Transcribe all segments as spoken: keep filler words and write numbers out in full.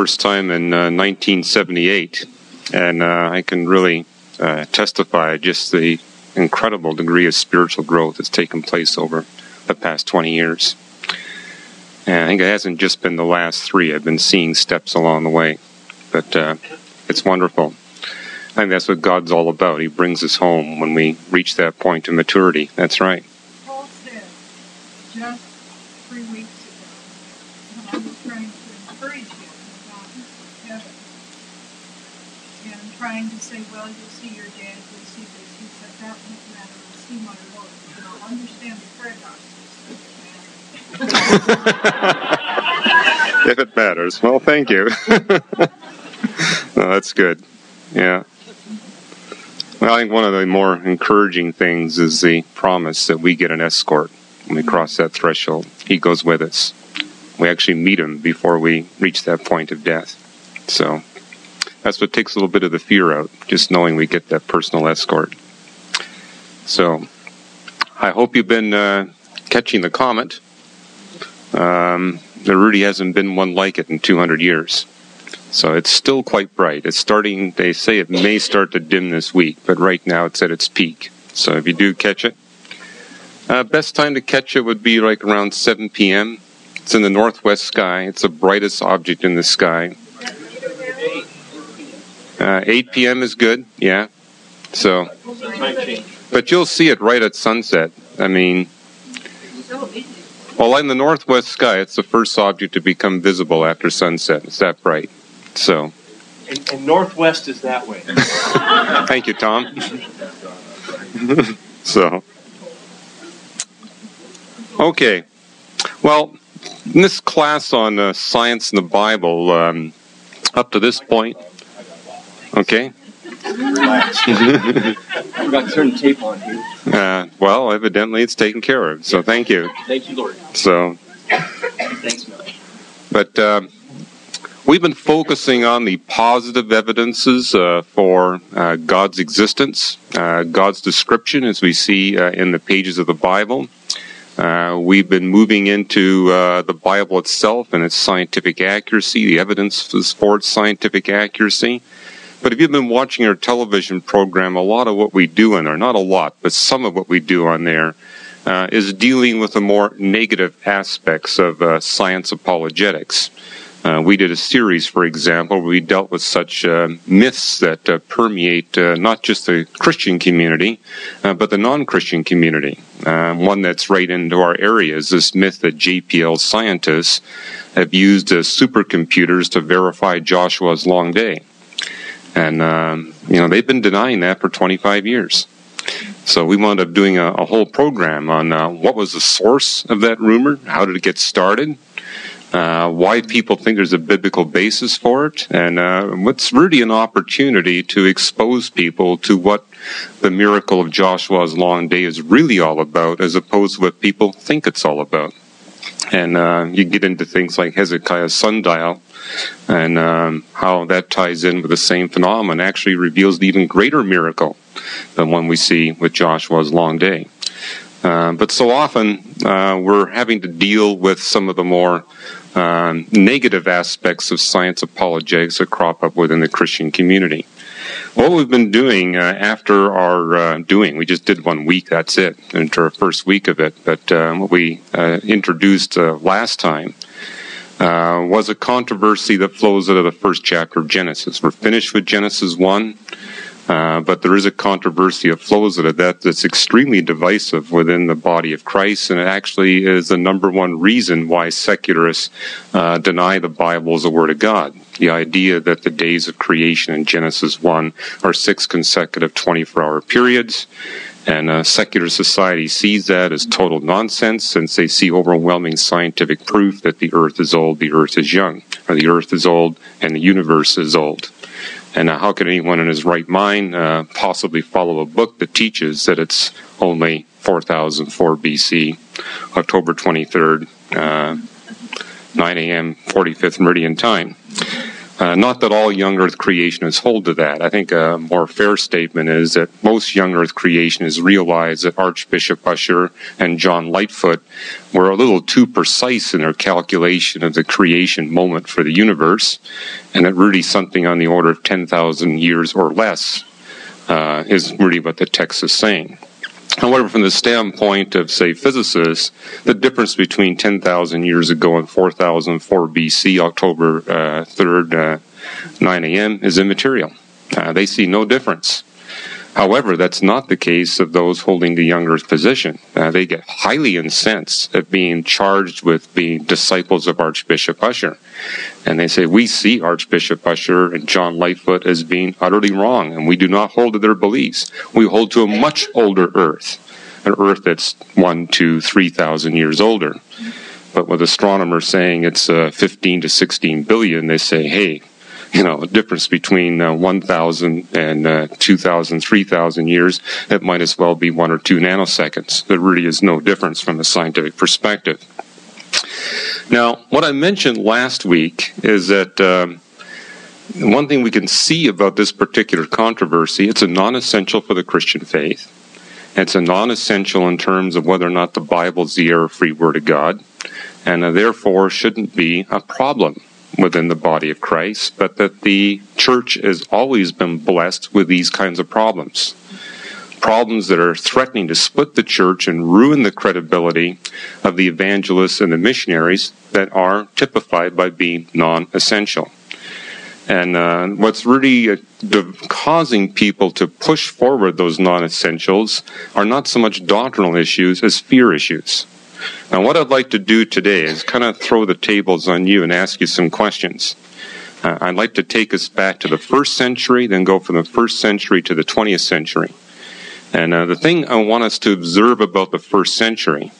first time in uh, nineteen seventy-eight, and uh, I can really uh, testify just the incredible degree of spiritual growth that's taken place over the past twenty years. And I think it hasn't just been the last three. I've been seeing steps along the way. But uh, it's wonderful. I think that's what God's all about. He brings us home when we reach that point of maturity. That's right. Paul said just three weeks ago, when I was trying to encourage him about heaven, and trying to say, well, you'll see your dad, you'll see this. He said, that won't matter. I'll see my Lord. And I'll understand the paradox. If it matters. Well, thank you. No, that's good. Yeah. Well, I think one of the more encouraging things is the promise that we get an escort when we cross that threshold. He goes with us. We actually meet him before we reach that point of death. So that's what takes a little bit of the fear out, just knowing we get that personal escort. So I hope you've been uh, catching the comet. Um, there really hasn't been one like it in two hundred years. So it's still quite bright. It's starting, they say it may start to dim this week, but right now it's at its peak. So if you do catch it, uh, best time to catch it would be like around seven p.m. It's in the northwest sky. It's the brightest object in the sky. Uh, eight p.m. is good, yeah. So, but you'll see it right at sunset. I mean, well, in the northwest sky, it's the first object to become visible after sunset. It's that bright. So, and, and northwest is that way. Thank you, Tom. So, okay. Well, in this class on uh, science and the Bible, um, up to this point, okay. I've got to turn the tape on here. Uh, well, evidently it's taken care of. So, thank you. Thank you, Lord. So, thanks, Mel. But uh, we've been focusing on the positive evidences uh, for uh, God's existence, uh, God's description, as we see uh, in the pages of the Bible. Uh, we've been moving into uh, the Bible itself and its scientific accuracy, the evidence for its scientific accuracy. But if you've been watching our television program, a lot of what we do in there, not a lot, but some of what we do on there, uh, is dealing with the more negative aspects of uh, science apologetics. Uh, we did a series, for example, where we dealt with such uh, myths that uh, permeate uh, not just the Christian community, uh, but the non-Christian community. Uh, one that's right into our area is this myth that J P L scientists have used uh, supercomputers to verify Joshua's long day. And, um, you know, they've been denying that for twenty-five years. So we wound up doing a, a whole program on uh, what was the source of that rumor, how did it get started, uh, why people think there's a biblical basis for it, and uh, what's really an opportunity to expose people to what the miracle of Joshua's long day is really all about, as opposed to what people think it's all about. And uh, you get into things like Hezekiah's sundial, and um, how that ties in with the same phenomenon, actually reveals the even greater miracle than one we see with Joshua's long day. Uh, but so often uh, we're having to deal with some of the more um, negative aspects of science apologetics that crop up within the Christian community. What we've been doing uh, after our uh, doing, we just did one week, that's it, into our first week of it, but uh, what we uh, introduced uh, last time uh, was a controversy that flows out of the first chapter of Genesis. We're finished with Genesis one, uh, but there is a controversy that flows out of that that's extremely divisive within the body of Christ, and it actually is the number one reason why secularists uh, deny the Bible as the Word of God. The idea that the days of creation in Genesis one are six consecutive twenty-four hour periods, and uh, secular society sees that as total nonsense, since they see overwhelming scientific proof that the earth is old, the earth is young, or the earth is old and the universe is old. And uh, how can anyone in his right mind uh, possibly follow a book that teaches that it's only four thousand four B C, October twenty-third, uh, nine a.m., forty-fifth meridian time? Uh, not that all young earth creationists hold to that. I think a more fair statement is that most young earth creationists realize that Archbishop Usher and John Lightfoot were a little too precise in their calculation of the creation moment for the universe, and that really something on the order of ten thousand years or less uh, is really what the text is saying. However, from the standpoint of, say, physicists, the difference between ten thousand years ago and four thousand four B C, October uh, third, uh, nine a.m., is immaterial. Uh, they see no difference. However, that's not the case of those holding the young earth position. Uh, they get highly incensed at being charged with being disciples of Archbishop Usher. And they say, we see Archbishop Usher and John Lightfoot as being utterly wrong, and we do not hold to their beliefs. We hold to a much older earth, an earth that's one, two, three thousand years older. But with astronomers saying it's uh, fifteen to sixteen billion, they say, hey, you know, a difference between uh, one thousand and uh, two thousand, three thousand years, it might as well be one or two nanoseconds. There really is no difference from a scientific perspective. Now, what I mentioned last week is that um, one thing we can see about this particular controversy, it's a non-essential for the Christian faith. It's a non-essential in terms of whether or not the Bible is the error-free Word of God, and uh, therefore shouldn't be a problem within the body of Christ, but that the church has always been blessed with these kinds of problems. Problems that are threatening to split the church and ruin the credibility of the evangelists and the missionaries that are typified by being non-essential. And uh, what's really uh, causing people to push forward those non-essentials are not so much doctrinal issues as fear issues. Now, what I'd like to do today is kind of throw the tables on you and ask you some questions. Uh, I'd like to take us back to the first century, then go from the first century to the twentieth century. And uh, the thing I want us to observe about the first century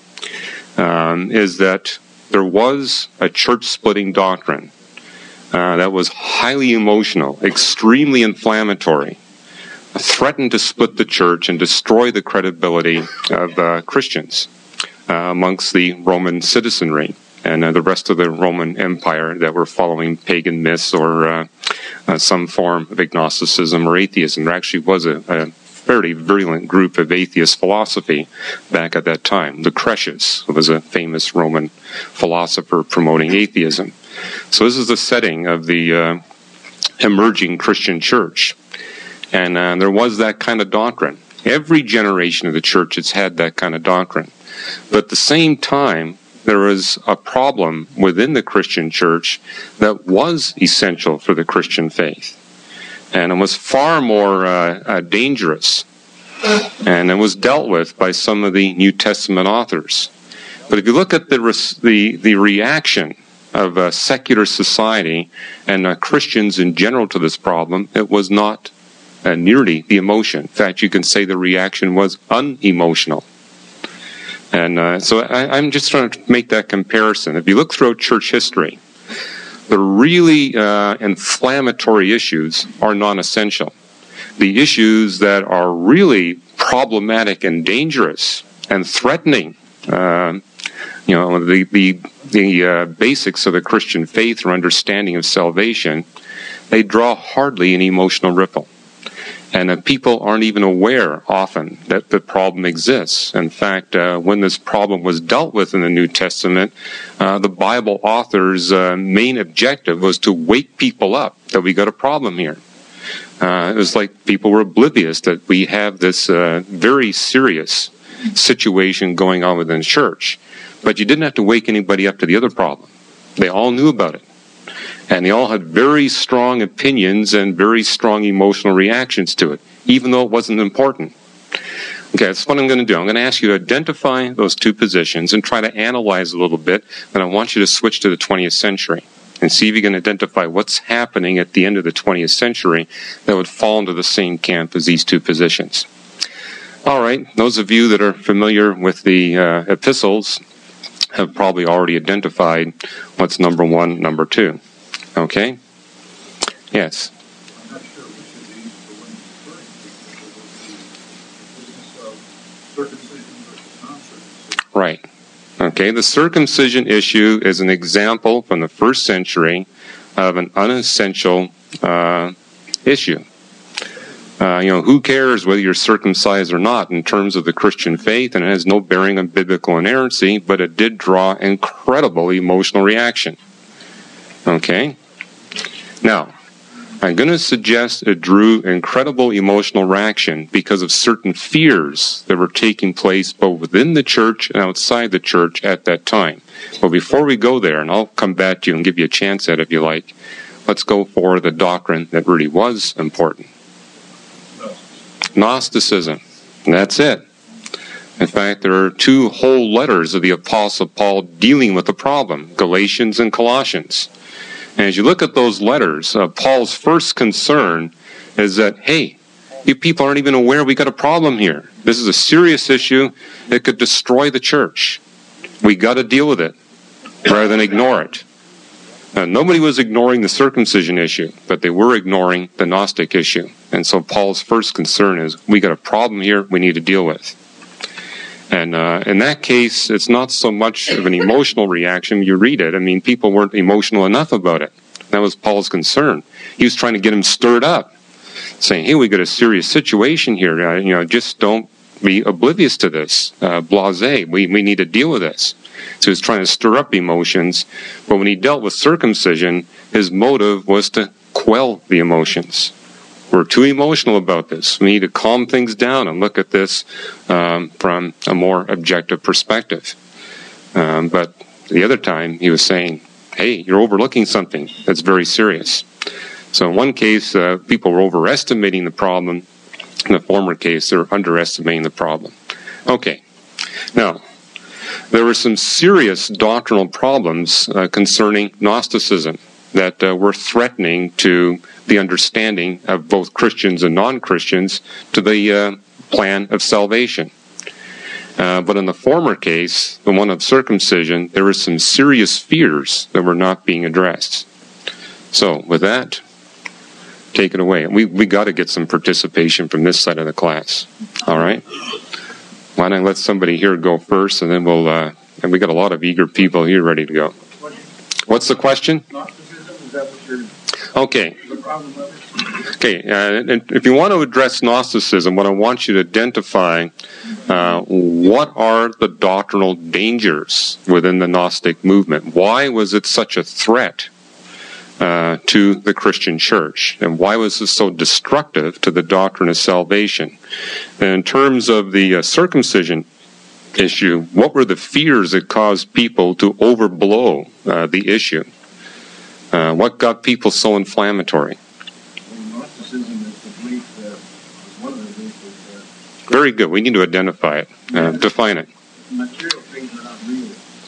um, is that there was a church-splitting doctrine uh, that was highly emotional, extremely inflammatory, threatened to split the church and destroy the credibility of uh, Christians uh, amongst the Roman citizenry and uh, the rest of the Roman Empire that were following pagan myths or uh, uh, some form of agnosticism or atheism. There actually was a, a fairly virulent group of atheist philosophy back at that time. Lucretius was a famous Roman philosopher promoting atheism. So this is the setting of the uh, emerging Christian church. And uh, there was that kind of doctrine. Every generation of the church has had that kind of doctrine. But at the same time, there was a problem within the Christian church that was essential for the Christian faith. And it was far more uh, uh, dangerous. And it was dealt with by some of the New Testament authors. But if you look at the res- the, the reaction of uh, secular society and uh, Christians in general to this problem, it was not uh, nearly the emotion. In fact, you can say the reaction was unemotional. And uh, so I, I'm just trying to make that comparison. If you look throughout church history, the really uh, inflammatory issues are non-essential. The issues that are really problematic and dangerous and threatening, uh, you know, the the, the uh, basics of the Christian faith or understanding of salvation, they draw hardly an emotional ripple. And uh, people aren't even aware often that the problem exists. In fact, uh, when this problem was dealt with in the New Testament, uh, the Bible author's uh, main objective was to wake people up that we got a problem here. Uh, it was like people were oblivious that we have this uh, very serious situation going on within the church. But you didn't have to wake anybody up to the other problem. They all knew about it. And they all had very strong opinions and very strong emotional reactions to it, even though it wasn't important. Okay, that's what I'm going to do. I'm going to ask you to identify those two positions and try to analyze a little bit. And I want you to switch to the twentieth century and see if you can identify what's happening at the end of the twentieth century that would fall into the same camp as these two positions. All right, those of you that are familiar with the uh, epistles have probably already identified what's number one, number two. Okay? Yes? I'm not sure which of these the one you're referring to, because the business of circumcision versus non-circumcision. Right. Okay, the circumcision issue is an example from the first century of an unessential uh, issue. Uh, you know, who cares whether you're circumcised or not in terms of the Christian faith, and it has no bearing on biblical inerrancy, but it did draw incredible emotional reaction. Okay? Now, I'm going to suggest it drew incredible emotional reaction because of certain fears that were taking place both within the church and outside the church at that time. But before we go there, and I'll come back to you and give you a chance at it if you like, let's go for the doctrine that really was important. Gnosticism. And that's it. In fact, there are two whole letters of the Apostle Paul dealing with the problem, Galatians and Colossians. And as you look at those letters, uh, Paul's first concern is that, hey, you people aren't even aware we got a problem here. This is a serious issue that could destroy the church. We got to deal with it rather than ignore it. Uh, nobody was ignoring the circumcision issue, but they were ignoring the Gnostic issue. And so Paul's first concern is, we got a problem here we need to deal with. And uh, in that case, it's not so much of an emotional reaction. You read it. I mean, people weren't emotional enough about it. That was Paul's concern. He was trying to get them stirred up, saying, hey, we got a serious situation here. Uh, you know, just don't be oblivious to this. Uh, blasé. We, we need to deal with this. So he was trying to stir up emotions. But when he dealt with circumcision, his motive was to quell the emotions. We're too emotional about this. We need to calm things down and look at this um, from a more objective perspective. Um, but the other time, he was saying, hey, you're overlooking something that's very serious. So in one case, uh, people were overestimating the problem. In the former case, they're underestimating the problem. Okay. Now, there were some serious doctrinal problems uh, concerning Gnosticism that uh, were threatening to the understanding of both Christians and non-Christians to the uh, plan of salvation. Uh, but in the former case, the one of circumcision, there were some serious fears that were not being addressed. So, with that, take it away. We we got to get some participation from this side of the class. All right? Why don't I let somebody here go first, and then we'll, uh, and we got a lot of eager people here ready to go. What's the question? Okay. Okay, uh, and if you want to address Gnosticism, what I want you to identify, uh, what are the doctrinal dangers within the Gnostic movement? Why was it such a threat uh, to the Christian church? And why was it so destructive to the doctrine of salvation? And in terms of the uh, circumcision issue, what were the fears that caused people to overblow uh, the issue? Uh, what got people so inflammatory? Well, Gnosticism is the belief that, one of the beliefs is that Very good. We need to identify it. Uh, define it. material things are not real.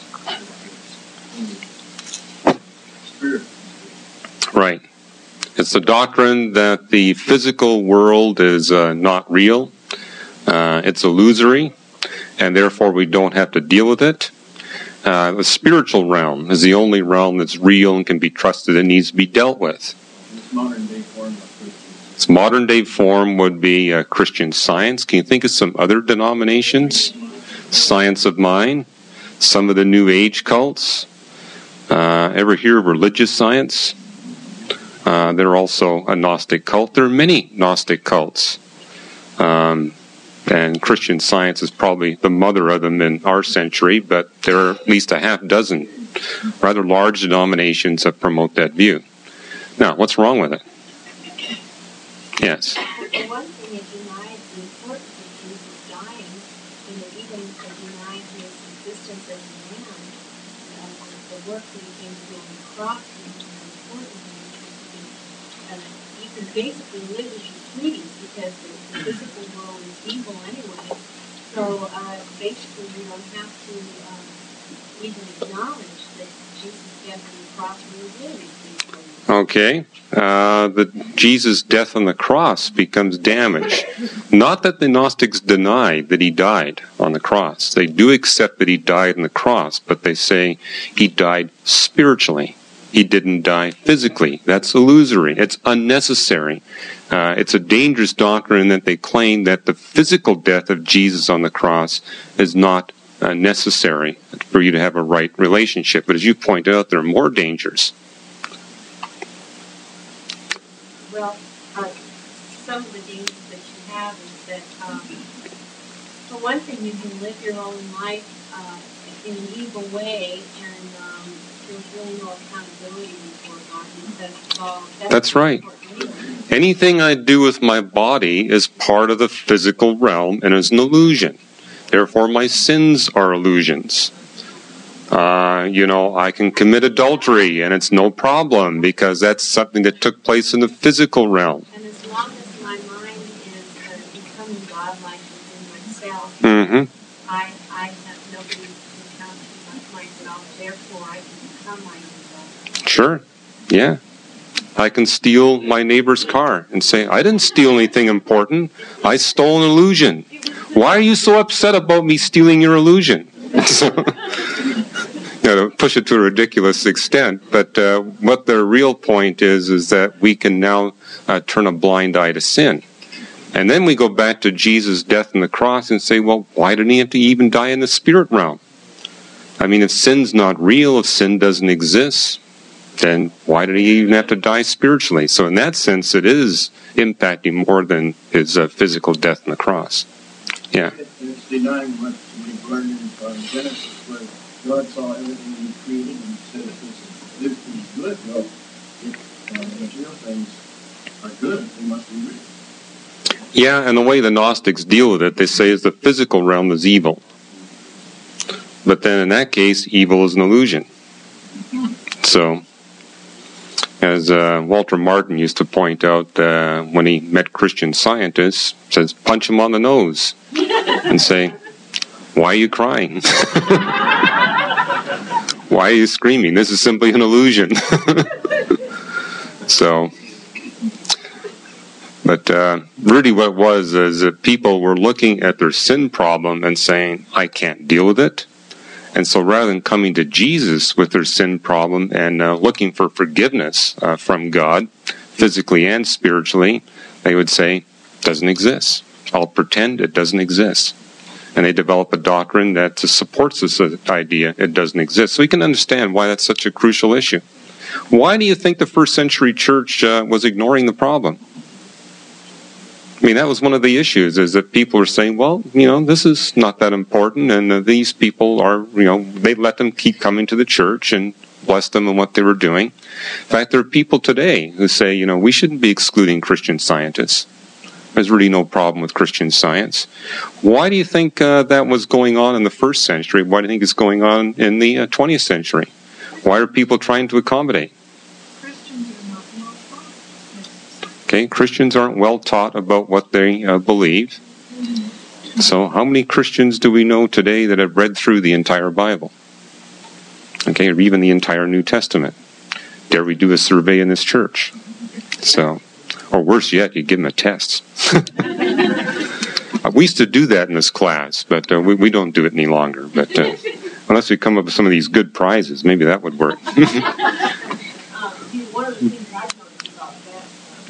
Only spirit. Right. It's the doctrine that the physical world is uh, not real. Uh, it's illusory, and therefore we don't have to deal with it. Uh, the spiritual realm is the only realm that's real and can be trusted and needs to be dealt with. This modern day form of Christianity. Its modern day form would be uh, Christian Science. Can you think of some other denominations? Science of Mind, some of the New Age cults. Uh, ever hear of religious science? Uh, they're also a Gnostic cult. There are many Gnostic cults. Um, And Christian Science is probably the mother of them in our century, but there are at least a half dozen rather large denominations that promote that view. Now, what's wrong with it? Yes. For one thing, it denied the importance of Jesus dying, and it even denied his existence as a man. Uh, the work that he came to do on the cross was more important than it. You can basically live as you please because the, the physical world is evil anyway. So uh, basically, you don't have to um, even acknowledge that Jesus' death on the cross really did increase for you. Okay. Uh, the Jesus' death on the cross becomes damage. Not that the Gnostics deny that he died on the cross. They do accept that he died on the cross, but they say he died spiritually. He didn't die physically. That's illusory. It's unnecessary. Uh, it's a dangerous doctrine that they claim that the physical death of Jesus on the cross is not uh, necessary for you to have a right relationship. But as you point out, there are more dangers. Well, uh, some of the dangers that you have is that, um, for one thing, you can live your own life uh, in an evil way, and um, there's really no accountability before God because, well, that's, That's right. Anything I do with my body is part of the physical realm and is an illusion. Therefore, my sins are illusions. Uh, you know, I can commit adultery and it's no problem because that's something that took place in the physical realm. And as long as my mind is uh, becoming godlike within myself, Mm-hmm. I, I have nobody to count myself, therefore I can become my own God. Sure. Yeah. I can steal my neighbor's car and say, I didn't steal anything important. I stole an illusion. Why are you so upset about me stealing your illusion? So, you know, push it to a ridiculous extent. But uh, what the real point is, is that we can now uh, turn a blind eye to sin. And then we go back to Jesus' death on the cross and say, well, why didn't he have to even die in the spirit realm? I mean, if sin's not real, if sin doesn't exist, then why did he even have to die spiritually? So in that sense, it is impacting more than his uh, physical death on the cross. Yeah. It's denying what we've learned in uh, Genesis, where God saw everything he created and said, this, this is good. Well, if uh, material things are good, they must be real. Yeah, and the way the Gnostics deal with it, they say is the physical realm is evil. But then in that case, evil is an illusion. So, as uh, Walter Martin used to point out uh, when he met Christian scientists, says, punch him on the nose and say, why are you crying? Why are you screaming? This is simply an illusion. So, but uh, really what it was is that people were looking at their sin problem and saying, I can't deal with it. And so rather than coming to Jesus with their sin problem and uh, looking for forgiveness uh, from God, physically and spiritually, they would say, doesn't exist. I'll pretend it doesn't exist. And they develop a doctrine that supports this idea, it doesn't exist. So we can understand why that's such a crucial issue. Why do you think the first century church uh, was ignoring the problem? I mean, that was one of the issues, is that people were saying, well, you know, this is not that important, and uh, these people are, you know, they let them keep coming to the church and bless them in what they were doing. In fact, there are people today who say, you know, we shouldn't be excluding Christian scientists. There's really no problem with Christian science. Why do you think uh, that was going on in the first century? Why do you think it's going on in the uh, twentieth century? Why are people trying to accommodate? Okay, Christians aren't well taught about what they uh, believe. So how many Christians do we know today that have read through the entire Bible? Okay, or even the entire New Testament? Dare we do a survey in this church? So, or worse yet, you give them a test. We used to do that in this class, but uh, we, we don't do it any longer. But uh, unless we come up with some of these good prizes, maybe that would work. um, one of the things I've noticed about that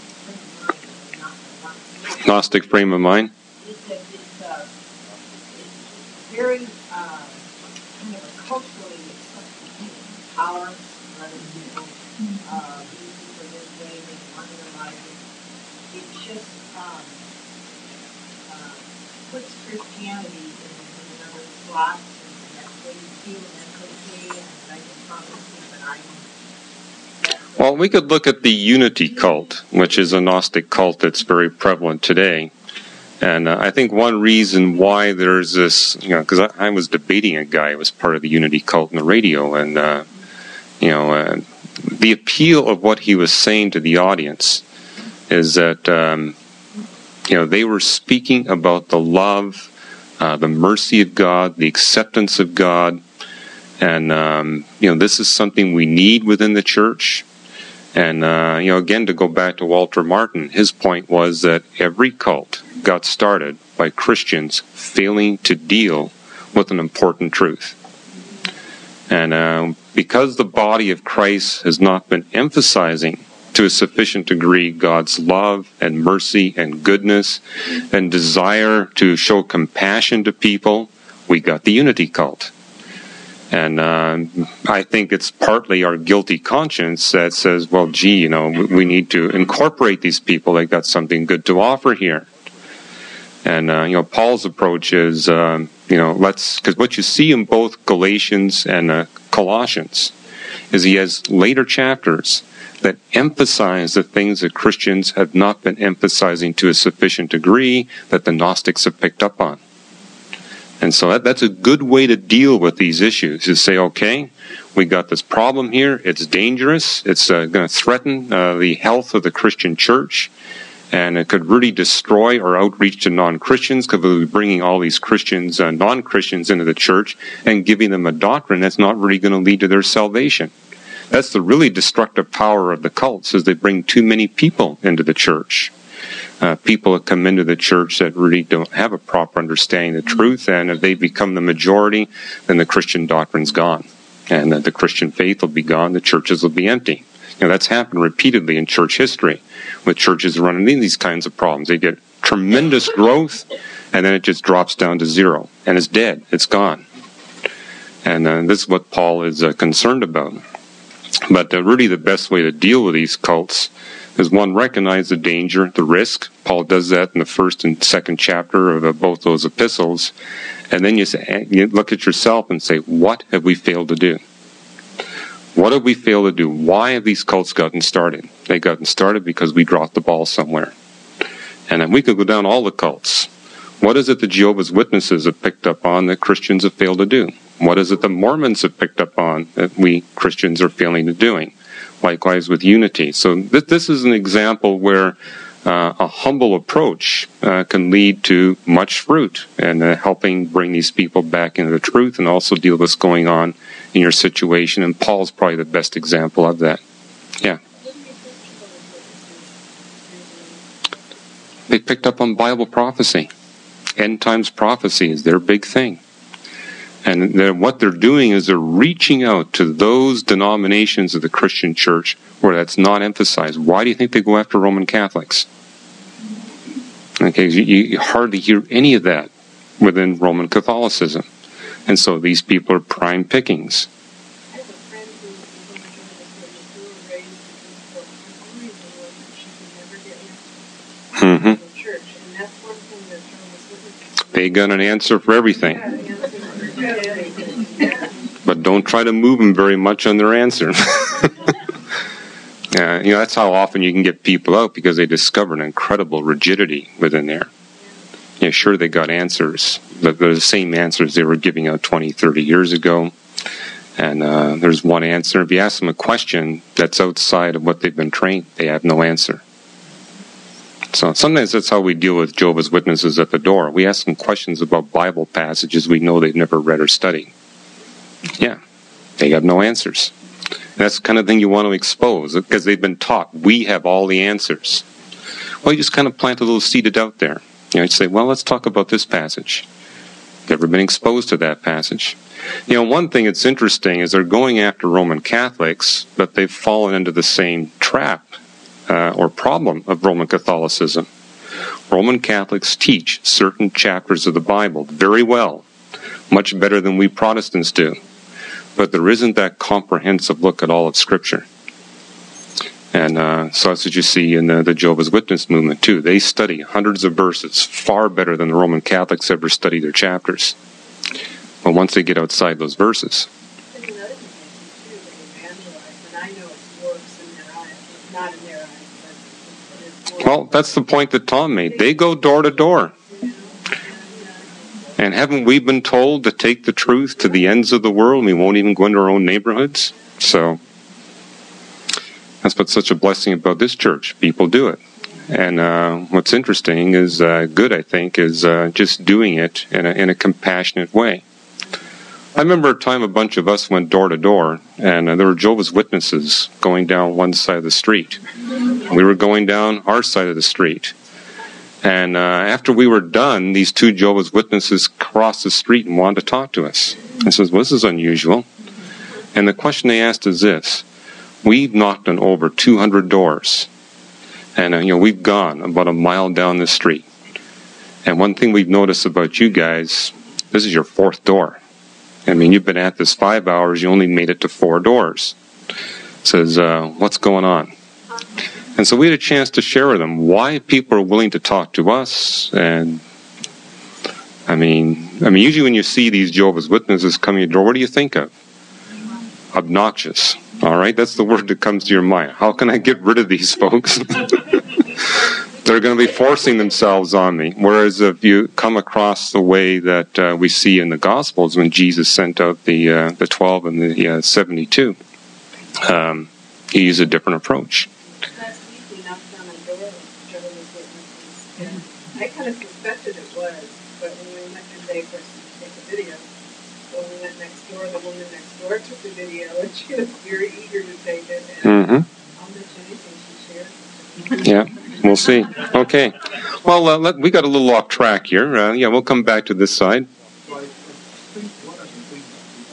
uh, Gnostic frame of mind? is that it's, uh, it's very uh, kind of a culturally accepted power, other people, uh, these people this way, they want their life. It just um, uh, puts Christianity in, in another slot, and that's the way you feel, and that's okay, and I just promise you that I Well, we could look at the unity cult, which is a Gnostic cult that's very prevalent today. And uh, I think one reason why there's this, you know, because I, I was debating a guy who was part of the unity cult on the radio, and, uh, you know, uh, the appeal of what he was saying to the audience is that, um, you know, they were speaking about the love, uh, the mercy of God, the acceptance of God, and, um, you know, this is something we need within the church. And, uh, you know, again, to go back to Walter Martin, his point was that every cult got started by Christians failing to deal with an important truth. And uh, because the body of Christ has not been emphasizing to a sufficient degree God's love and mercy and goodness and desire to show compassion to people, we got the unity cult. And uh, I think it's partly our guilty conscience that says, well, gee, you know, we need to incorporate these people. They've got something good to offer here. And, uh, you know, Paul's approach is, um, you know, let's, because what you see in both Galatians and uh, Colossians is he has later chapters that emphasize the things that Christians have not been emphasizing to a sufficient degree that the Gnostics have picked up on. And so that, that's a good way to deal with these issues, is say, okay, we got this problem here, it's dangerous, it's uh, going to threaten uh, the health of the Christian church, and it could really destroy our outreach to non-Christians, because we'll be bringing all these Christians, uh, non-Christians into the church and giving them a doctrine that's not really going to lead to their salvation. That's the really destructive power of the cults, is they bring too many people into the church. Uh, people that come into the church that really don't have a proper understanding of the truth, and if they become the majority, then the Christian doctrine's gone, and uh, the Christian faith will be gone, the churches will be empty. You know, that's happened repeatedly in church history, with churches running into these kinds of problems. They get tremendous growth, and then it just drops down to zero, and it's dead, it's gone. And uh, this is what Paul is uh, concerned about. But uh, really the best way to deal with these cults is, one, recognize the danger, the risk. Paul does that in the first and second chapter of uh, both those epistles. And then you, say, you look at yourself and say, what have we failed to do? What have we failed to do? Why have these cults gotten started? They gotten started because we dropped the ball somewhere. And then we could go down all the cults. What is it the Jehovah's Witnesses have picked up on that Christians have failed to do? What is it the Mormons have picked up on that we Christians are failing to doing? Likewise with unity. So th- this is an example where uh, a humble approach uh, can lead to much fruit, and uh, helping bring these people back into the truth, and also deal with what's going on in your situation. And Paul's probably the best example of that. Yeah. They picked up on Bible prophecy. End times prophecy is their big thing. And they're, what they're doing is they're reaching out to those denominations of the Christian church where that's not emphasized. Why do you think they go after Roman Catholics? Okay, you, you hardly hear any of that within Roman Catholicism. And so these people are prime pickings. I have a friend who was raised in the for some reason was that she could never get into Mm-hmm. the church. And that's one thing that Jehovah's Witnesses. They got an answer for everything. But don't try to move them very much on their answer. Yeah, you know, that's how often you can get people out, because they discover an incredible rigidity within there. Yeah, sure, they got answers, but they're the same answers they were giving out twenty, thirty years ago. And uh, there's one answer. If you ask them a question that's outside of what they've been trained, they have no answer. So sometimes that's how we deal with Jehovah's Witnesses at the door. We ask them questions about Bible passages we know they've never read or studied. Yeah, they have no answers. And that's the kind of thing you want to expose, because they've been taught we have all the answers. Well, you just kind of plant a little seed of doubt there. You know, you say, well, let's talk about this passage. Ever been exposed to that passage? You know, one thing that's interesting is they're going after Roman Catholics, but they've fallen into the same trap uh, or problem of Roman Catholicism. Roman Catholics teach certain chapters of the Bible very well, much better than we Protestants do. But there isn't that comprehensive look at all of Scripture. And uh, so that's what you see in the, the Jehovah's Witness movement, too. They study hundreds of verses, far better than the Roman Catholics ever study their chapters. But once they get outside those verses. There's another thing, too, they evangelize, and I know it works in their eyes. Not in their eyes, but it works. Well, that's the point that Tom made. They go door to door. And haven't we been told to take the truth to the ends of the world, and we won't even go into our own neighborhoods? So that's what's such a blessing about this church. People do it. And uh, what's interesting is, uh, good, I think, is uh, just doing it in a, in a compassionate way. I remember a time a bunch of us went door to door, and uh, there were Jehovah's Witnesses going down one side of the street. We were going down our side of the street. And uh, after we were done, these two Jehovah's Witnesses crossed the street and wanted to talk to us. I says, well, this is unusual. And the question they asked is this. We've knocked on over two hundred doors. And, uh, you know, we've gone about a mile down the street. And one thing we've noticed about you guys, this is your fourth door. I mean, you've been at this five hours, you only made it to four doors. Says, uh, what's going on? And so we had a chance to share with them why people are willing to talk to us. And I mean, I mean, usually when you see these Jehovah's Witnesses come to your door, what do you think of? Obnoxious. All right, that's the word that comes to your mind. How can I get rid of these folks? They're going to be forcing themselves on me. Whereas if you come across the way that uh, we see in the Gospels when Jesus sent out the uh, the twelve and the uh, seventy-two, um, he used a different approach. Last week we knocked on a door with Jehovah's Witnesses, and I kind of suspected it was, but when we went in there first to take a video, when we went next door, the woman next door took the video, and she was very eager to take it, and Mm-hmm. I'll mention anything she shared. Yeah. We'll see. Okay. Well, uh, let, we got a little off track here. Uh, yeah, we'll come back to this side. So I, I think one of the things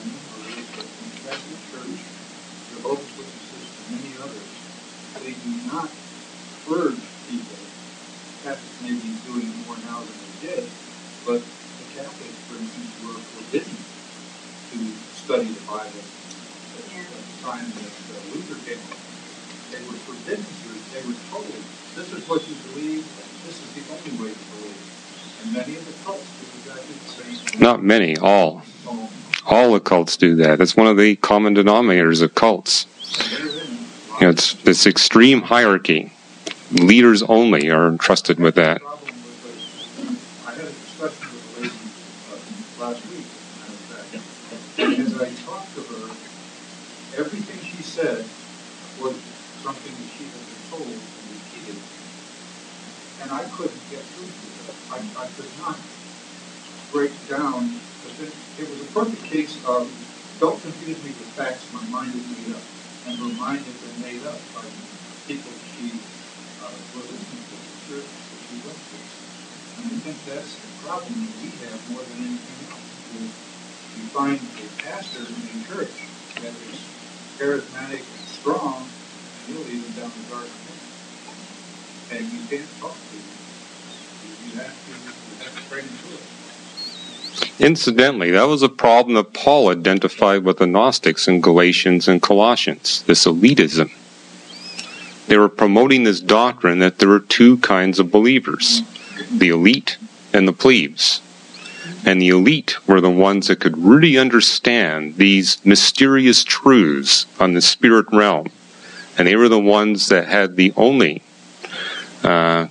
that we remember is that in the Catholic Church, Jehovah's Witnesses, and many others, they do not urge people. Catholics may be doing it more now than they did, but the Catholics, for instance, were forbidden to study the Bible at, at the time that uh, Luther came along. They were forbidden to. They were told, this is what you believe, this is the only way to believe. And many of the cults do exactly the same. Not many, all. Oh, All the cults do that. That's one of the common denominators of cults. they're in it. You know, it's this extreme hierarchy. Leaders only are entrusted with that. The problem was that I had a discussion with a lady uh, last week, as a matter of fact. And as I talked to her, everything she said was something that she had been told and repeated. And I couldn't get through to her. I, I could not break down. But it, it was a perfect case of, don't confuse me with facts, my mind is made up. And her mind had been made up by people she uh, was listening to, the church that she went to. And I think that's the problem that we have more than anything else. We, we find a pastor in a church that is charismatic and strong, and he'll lead them down the garden path. And you can't talk to them. You have to, you have to train them to it. Incidentally, that was a problem that Paul identified with the Gnostics in Galatians and Colossians, this elitism. They were promoting this doctrine that there were two kinds of believers, the elite and the plebes. And the elite were the ones that could really understand these mysterious truths on the spirit realm. And they were the ones that had the only uh,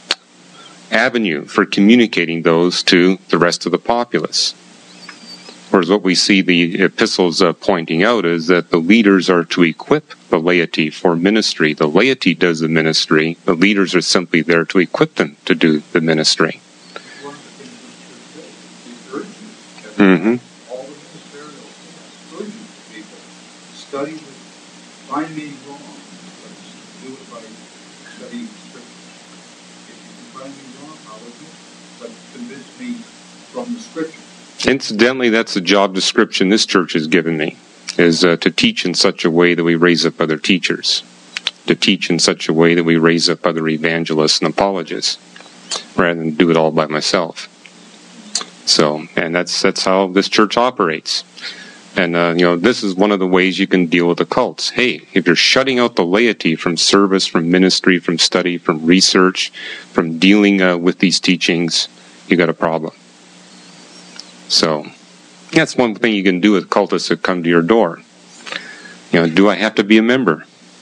avenue for communicating those to the rest of the populace. Whereas what we see the epistles uh, pointing out is that the leaders are to equip the laity for ministry. The laity does the ministry. The leaders are simply there to equip them to do the ministry. One of the things that the church does, it urges Mm-hmm. all the ministerial things, urges people, study with, find me wrong, but do it by studying scripture. If you can find me wrong, I'll admit, but convince me from the scripture. Incidentally, that's the job description this church has given me, is uh, to teach in such a way that we raise up other teachers, to teach in such a way that we raise up other evangelists and apologists, rather than do it all by myself. So, and that's that's how this church operates. And, uh, you know, this is one of the ways you can deal with the cults. Hey, if you're shutting out the laity from service, from ministry, from study, from research, from dealing uh, with these teachings, you got a problem. So, that's one thing you can do with cultists that come to your door. You know, do I have to be a member?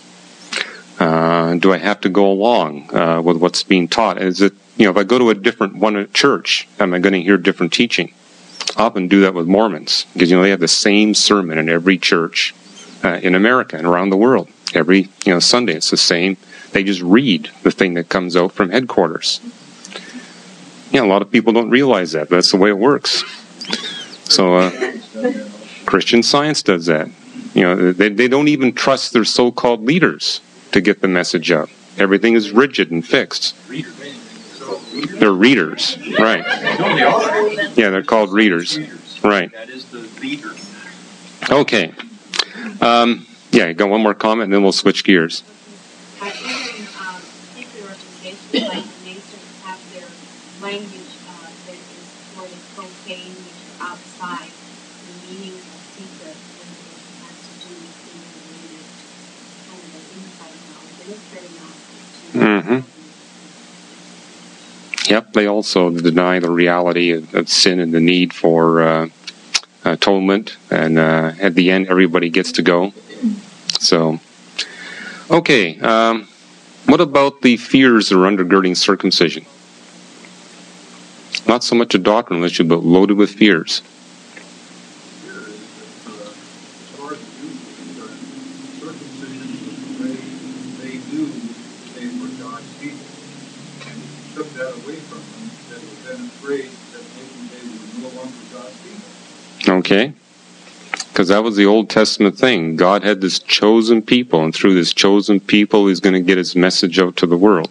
Uh, do I have to go along uh, with what's being taught? Is it, you know, if I go to a different one at church, am I going to hear different teaching? I often do that with Mormons, because, you know, they have the same sermon in every church uh, in America and around the world. Every, you know, Sunday it's the same. They just read the thing that comes out from headquarters. Yeah, a lot of people don't realize that, but that's the way it works. So, uh, Christian Science does that. You know, they they don't even trust their so-called leaders to get the message out. Everything is rigid and fixed. They're readers, right? No, they are. Yeah, they're called readers, right? That is the leader. Okay. Um, yeah, you got one more comment, and then we'll switch gears. Uh, even um, particular organizations like the Masons have their language uh, that is sort of profane, which is outside. And meaning of secret when it has to do with being related, kind of an inside knowledge. It looks very Gnostic too. Mm-hmm. Yep, they also deny the reality of, of sin and the need for uh, atonement, and uh, at the end, everybody gets to go. So, okay, um, what about the fears that are undergirding circumcision? Not so much a doctrinal issue, but loaded with fears. Here is that, uh, as far as the Jews were concerned, circumcision, they, they knew they were God's people. And if you took that away from them, that was then afraid that maybe they were no longer God's people. Okay. Because that was the Old Testament thing. God had this chosen people, and through this chosen people, He's going to get His message out to the world.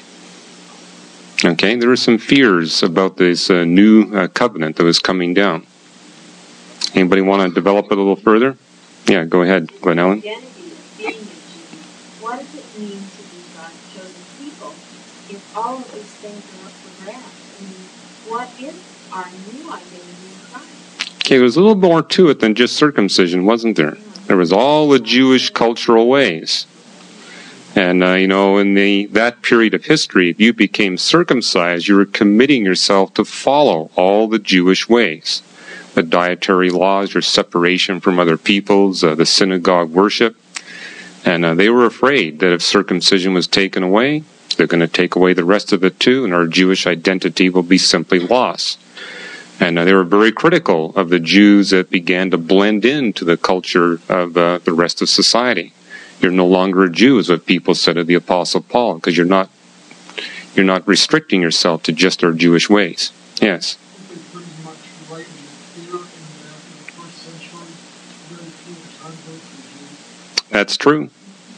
Okay, there were some fears about this uh, new uh, covenant that was coming down. Anybody want to develop it a little further? Yeah, go ahead, Glenn Ellen. Identity of being a Jew. What does it mean to be God's chosen people if all of these things are up for grabs? I mean, what is our new identity in Christ? Okay, there was a little more to it than just circumcision, wasn't there? There was all the Jewish cultural ways. And, uh, you know, in the that period of history, if you became circumcised, you were committing yourself to follow all the Jewish ways. The dietary laws, your separation from other peoples, uh, the synagogue worship. And uh, they were afraid that if circumcision was taken away, they're going to take away the rest of it too, and our Jewish identity will be simply lost. And uh, they were very critical of the Jews that began to blend into the culture of uh, the rest of society. You're no longer a Jew, is what people said of the Apostle Paul, because you're not you're not restricting yourself to just our Jewish ways. Yes. They pretty much right in fear in the first century. Very few converts were Jews. That's true.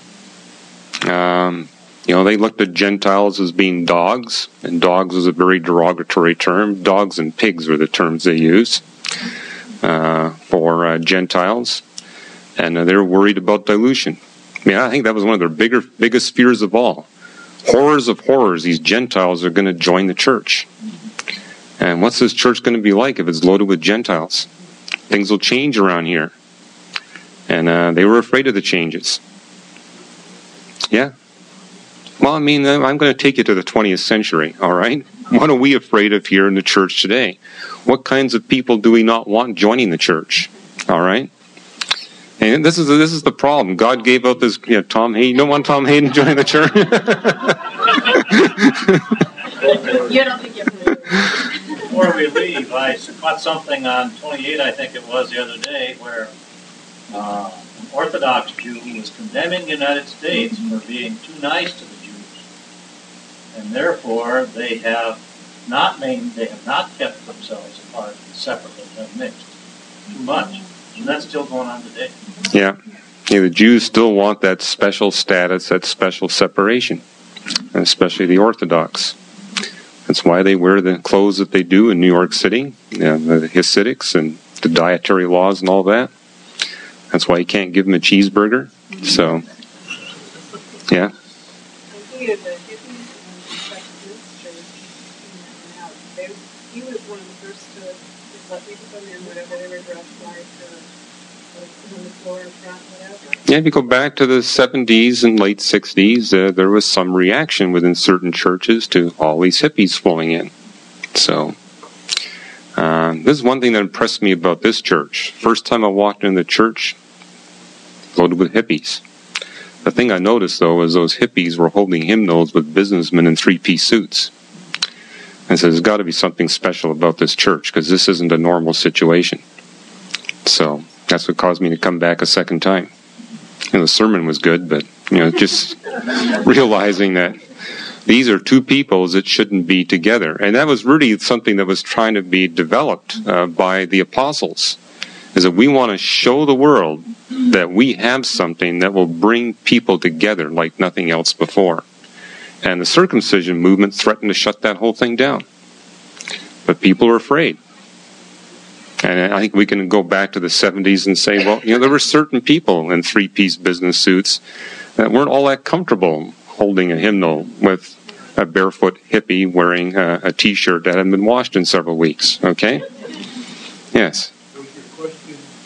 Um, you know, they looked at Gentiles as being dogs, and dogs was a very derogatory term. Dogs and pigs were the terms they used uh, for uh, Gentiles, and uh, they were worried about dilution. I mean, I think that was one of their bigger, biggest fears of all. Horrors of horrors, these Gentiles are going to join the church. And what's this church going to be like if it's loaded with Gentiles? Things will change around here. And uh, they were afraid of the changes. Yeah. Well, I mean, I'm going to take you to the twentieth century, all right? What are we afraid of here in the church today? What kinds of people do we not want joining the church, all right? And this is this is the problem. God gave out this, you know, Tom Hayden. You don't want Tom Hayden joining the church? You don't think you're Before we leave, I caught something on twenty-eight, I think it was, the other day, where uh, an Orthodox Jew was condemning the United States for being too nice to the Jews, and therefore they have not made, they have not kept themselves apart separately, have mixed too much. And that's still going on today. Yeah. Yeah, the Jews still want that special status, that special separation, and especially the Orthodox. That's why they wear the clothes that they do in New York City, you know, the Hasidics and the dietary laws and all that. That's why you can't give them a cheeseburger. So, yeah. I think of the hippies and Baptist church in out. They, he was one of the first to just let people come in, whatever they were dressed like, uh, like on the floor in front, whatever. Yeah, if you go back to the seventies and late sixties, uh, there was some reaction within certain churches to all these hippies flowing in. So, uh, this is one thing that impressed me about this church. First time I walked in the church, loaded with hippies. The thing I noticed, though, is those hippies were holding hymnals with businessmen in three-piece suits. I said, there's got to be something special about this church, because this isn't a normal situation. So, that's what caused me to come back a second time. You know, the sermon was good, but, you know, just realizing that these are two peoples that shouldn't be together. And that was really something that was trying to be developed uh, by the apostles, is that we want to show the world that we have something that will bring people together like nothing else before. And the circumcision movement threatened to shut that whole thing down. But people are afraid. And I think we can go back to the seventies and say, well, you know, there were certain people in three-piece business suits that weren't all that comfortable holding a hymnal with a barefoot hippie wearing a, a T-shirt that hadn't been washed in several weeks. Okay? Yes? So your question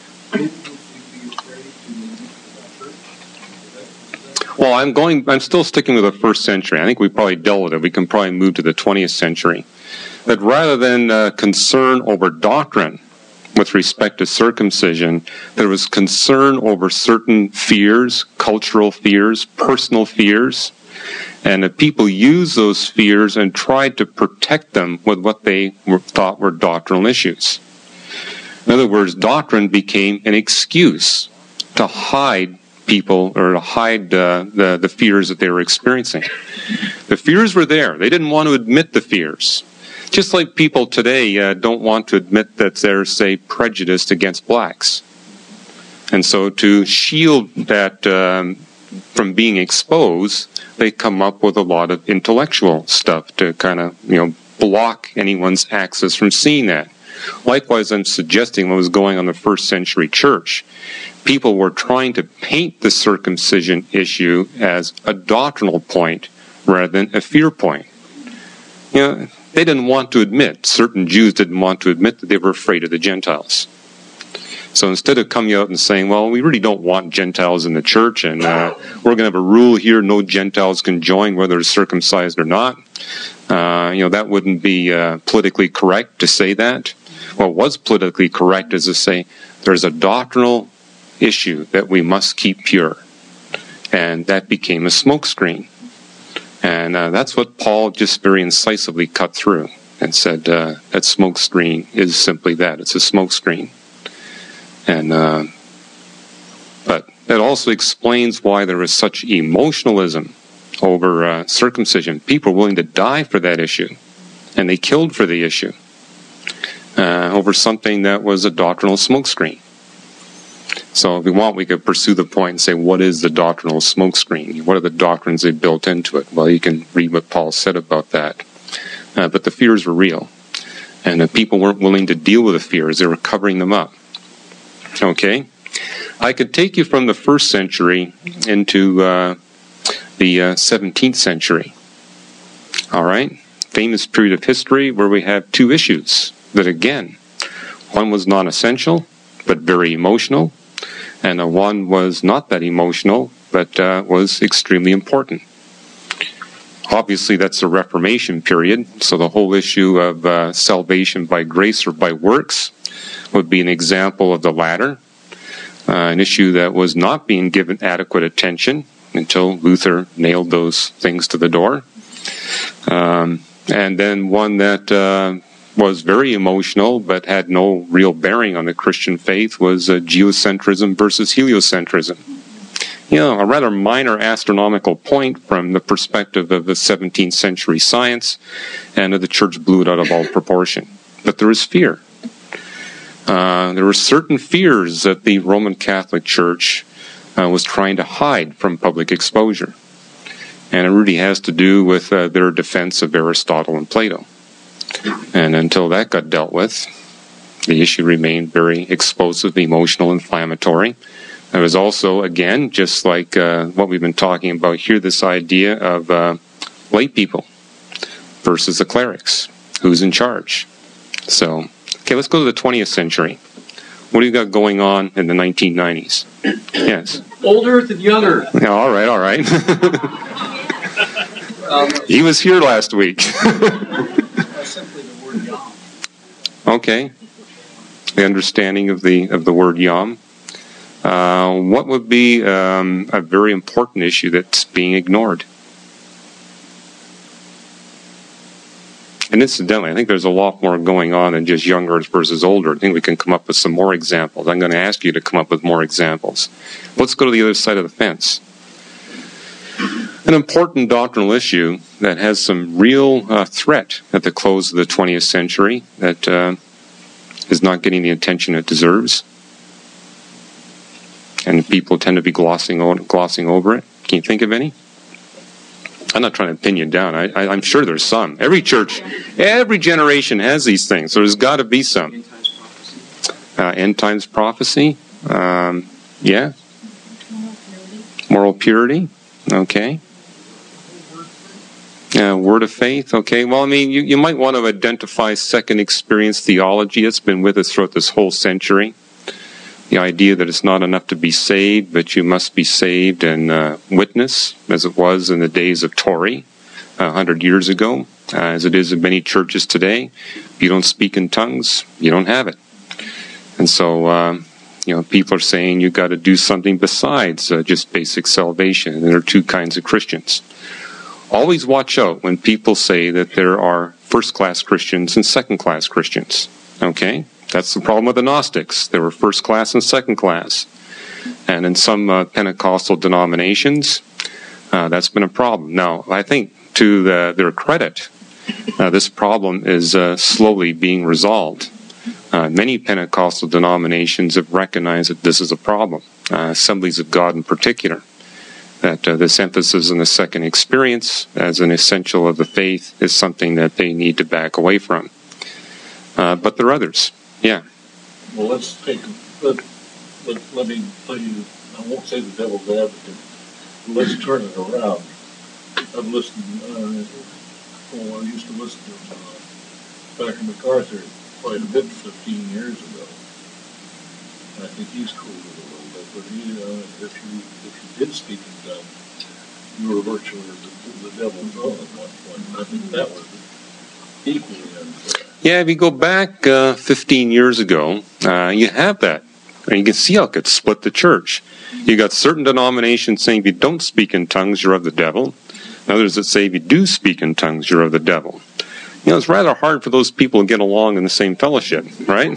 Well, I'm going. I'm still sticking with the first century. I think we probably dealt with it. We can probably move to the twentieth century. That rather than uh, concern over doctrine with respect to circumcision, there was concern over certain fears, cultural fears, personal fears, and the people used those fears and tried to protect them with what they were, thought were doctrinal issues. In other words, doctrine became an excuse to hide people or to hide uh, the, the fears that they were experiencing. The fears were there. They didn't want to admit the fears. Just like people today uh, don't want to admit that they're, say, prejudiced against blacks. And so to shield that um, from being exposed, they come up with a lot of intellectual stuff to kind of, you know, block anyone's access from seeing that. Likewise, I'm suggesting what was going on in the first century church. People were trying to paint the circumcision issue as a doctrinal point rather than a fear point. You know, they didn't want to admit, certain Jews didn't want to admit that they were afraid of the Gentiles. So instead of coming out and saying, well, we really don't want Gentiles in the church, and uh, we're going to have a rule here, no Gentiles can join, whether they're circumcised or not, uh, you know, that wouldn't be uh, politically correct to say that. What was politically correct is to say there's a doctrinal issue that we must keep pure. And that became a smokescreen. And uh, that's what Paul just very incisively cut through and said uh, that smokescreen is simply that. It's a smokescreen. And uh, but that also explains why there is such emotionalism over uh, circumcision. People are willing to die for that issue. And they killed for the issue uh, over something that was a doctrinal smokescreen. So if we want, we could pursue the point and say, what is the doctrinal smokescreen? What are the doctrines they built into it? Well, you can read what Paul said about that. Uh, but the fears were real. And the people weren't willing to deal with the fears. They were covering them up. Okay? I could take you from the first century into uh, the uh, seventeenth century. All right? Famous period of history where we have two issues that, again, one was non-essential, but very emotional. And uh, one was not that emotional, but uh, was extremely important. Obviously, that's the Reformation period, so the whole issue of uh, salvation by grace or by works would be an example of the latter, uh, an issue that was not being given adequate attention until Luther nailed those things to the door. Um, and then one that uh, was very emotional but had no real bearing on the Christian faith was uh, geocentrism versus heliocentrism. You know, a rather minor astronomical point from the perspective of the seventeenth century science, and uh, the church blew it out of all proportion. But there is fear. Uh, there were certain fears that the Roman Catholic Church uh, was trying to hide from public exposure. And it really has to do with uh, their defense of Aristotle and Plato. And until that got dealt with, the issue remained very explosive, emotional, inflammatory. There was also, again, just like uh, what we've been talking about here, this idea of uh, lay people versus the clerics. Who's in charge? So, okay, let's go to the twentieth century. What do you got going on in the nineteen nineties? Yes? Old Earth and Young Earth. Yeah, all right, all right. um, he was here last week. Simply the word Yom. Okay. The understanding of the of the word Yom. Uh, what would be um, a very important issue that's being ignored? And incidentally, I think there's a lot more going on than just young Earth versus old Earth. I think we can come up with some more examples. I'm going to ask you to come up with more examples. Let's go to the other side of the fence. An important doctrinal issue that has some real uh, threat at the close of the twentieth century that uh, is not getting the attention it deserves. And people tend to be glossing over, glossing over it. Can you think of any? I'm not trying to pin you down. I, I, I'm sure there's some. Every church, every generation has these things, so there's got to be some. Uh, end times prophecy. Um, yeah. Moral purity. Okay. Uh, word of faith. Okay. Well, I mean, you, you might want to identify second experience theology. It's been with us throughout this whole century. the idea that it's not enough to be saved, but you must be saved and uh, witness, as it was in the days of Tory a hundred years ago, uh, as it is in many churches today. If you don't speak in tongues, you don't have it. And so, uh, you know, people are saying you've got to do something besides uh, just basic salvation. And there are two kinds of Christians. Always watch out when people say that there are first-class Christians and second-class Christians. Okay? That's the problem with the Gnostics. There were first-class and second-class. And in some uh, Pentecostal denominations, uh, that's been a problem. Now, I think to the, their credit, uh, this problem is uh, slowly being resolved. Uh, many Pentecostal denominations have recognized that this is a problem, uh, Assemblies of God in particular, that uh, this emphasis on the second experience as an essential of the faith is something that they need to back away from. Uh, but there are others. Yeah. Well, let's take, let, let, let me play you, I won't say the devil's advocate, but let's turn it around. I've listened, uh, well, I used to listen to uh, Doctor MacArthur quite a bit fifteen years ago. I think he's cooled it a little bit, but he, uh, if you if you did speak in tongues, you were virtually the, the devil's own at one point. And I think that was equally unfair. Yeah, if you go back uh, fifteen years ago, uh, you have that. And you can see how it could split the church. You got certain denominations saying if you don't speak in tongues, you're of the devil. Others that say if you do speak in tongues, you're of the devil. You know, it's rather hard for those people to get along in the same fellowship, right?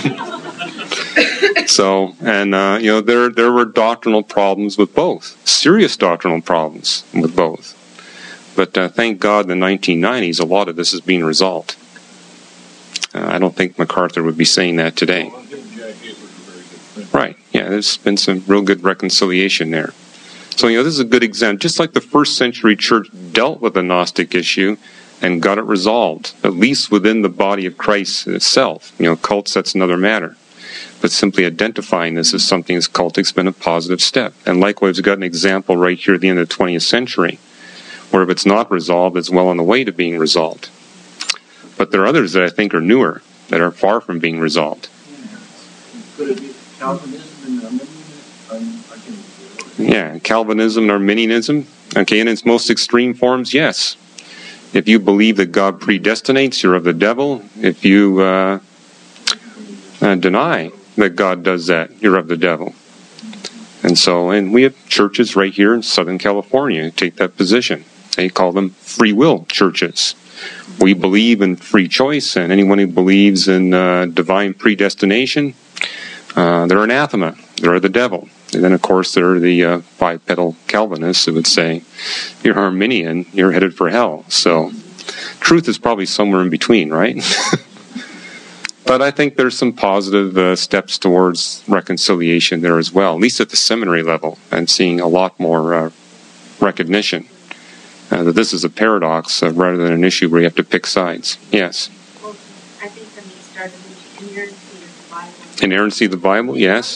So, and, uh, you know, there there were doctrinal problems with both. Serious doctrinal problems with both. But uh, thank God in the nineteen nineties, a lot of this is being resolved. Uh, I don't think MacArthur would be saying that today. Well, I think Jack Hayford's a very good friend. Right, yeah, there's been some real good reconciliation there. So, you know, this is a good example. Just like the first century church dealt with the Gnostic issue and got it resolved, at least within the body of Christ itself. You know, cults, that's another matter. But simply identifying this as something as cultic has been a positive step. And likewise, we've got an example right here at the end of the twentieth century, where if it's not resolved, it's well on the way to being resolved. But there are others that I think are newer, that are far from being resolved. Could it be Calvinism and Arminianism? I can... Yeah, Calvinism and Arminianism. Okay, in its most extreme forms, yes. If you believe that God predestinates, you're of the devil. If you uh, uh, deny that God does that, you're of the devil. And so, and we have churches right here in Southern California who take that position. They call them free will churches. We believe in free choice, and anyone who believes in uh, divine predestination, uh, they're anathema. They're the devil. And then, of course, there are the uh, bipedal Calvinists who would say, if you're Arminian, you're headed for hell. So, truth is probably somewhere in between, right? But I think there's some positive uh, steps towards reconciliation there as well, at least at the seminary level. I'm seeing a lot more uh, recognition uh, that this is a paradox uh, rather than an issue where you have to pick sides. Yes? Well, I think when you started with inerrancy of the Bible. Inerrancy of the Bible, yes.